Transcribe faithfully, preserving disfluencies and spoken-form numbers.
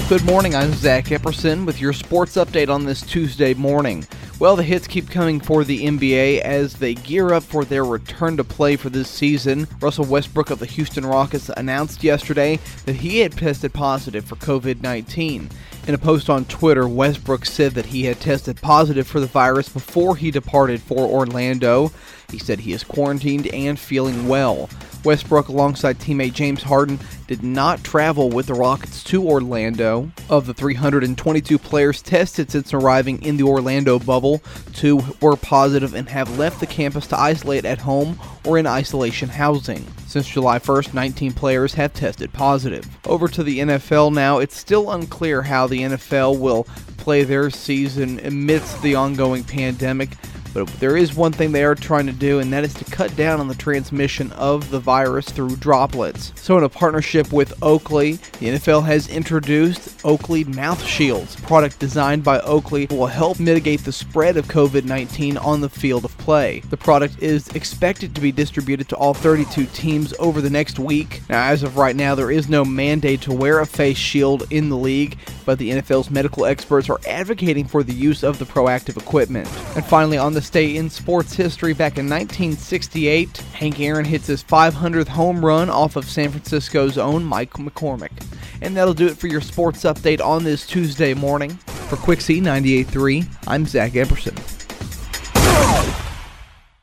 Good morning, I'm Zach Epperson with your sports update on this Tuesday morning. Well, the hits keep coming for the N B A as they gear up for their return to play for this season. Russell Westbrook of the Houston Rockets announced yesterday that he had tested positive for covid nineteen. In a post on Twitter, Westbrook said that he had tested positive for the virus before he departed for Orlando. He said he is quarantined and feeling well. Westbrook, alongside teammate James Harden, did not travel with the Rockets to Orlando. Of the three hundred twenty-two players tested since arriving in the Orlando bubble, two were positive and have left the campus to isolate at home or in isolation housing. Since July first, nineteen players have tested positive. Over to the N F L now. It's still unclear how the N F L will play their season amidst the ongoing pandemic. But there is one thing they are trying to do, and that is to cut down on the transmission of the virus through droplets. So in a partnership with Oakley, the N F L has introduced Oakley Mouth Shields. A product designed by Oakley will help mitigate the spread of covid nineteen on the field of play. The product is expected to be distributed to all thirty-two teams over the next week. Now, as of right now, there is no mandate to wear a face shield in the league, but the N F L's medical experts are advocating for the use of the proactive equipment. And finally, on the day in sports history, back in nineteen sixty-eight, Hank Aaron hits his five hundredth home run off of San Francisco's own Mike McCormick. And that'll do it for your sports update on this Tuesday morning. For Quixie ninety-eight point three, I'm Zach Epperson.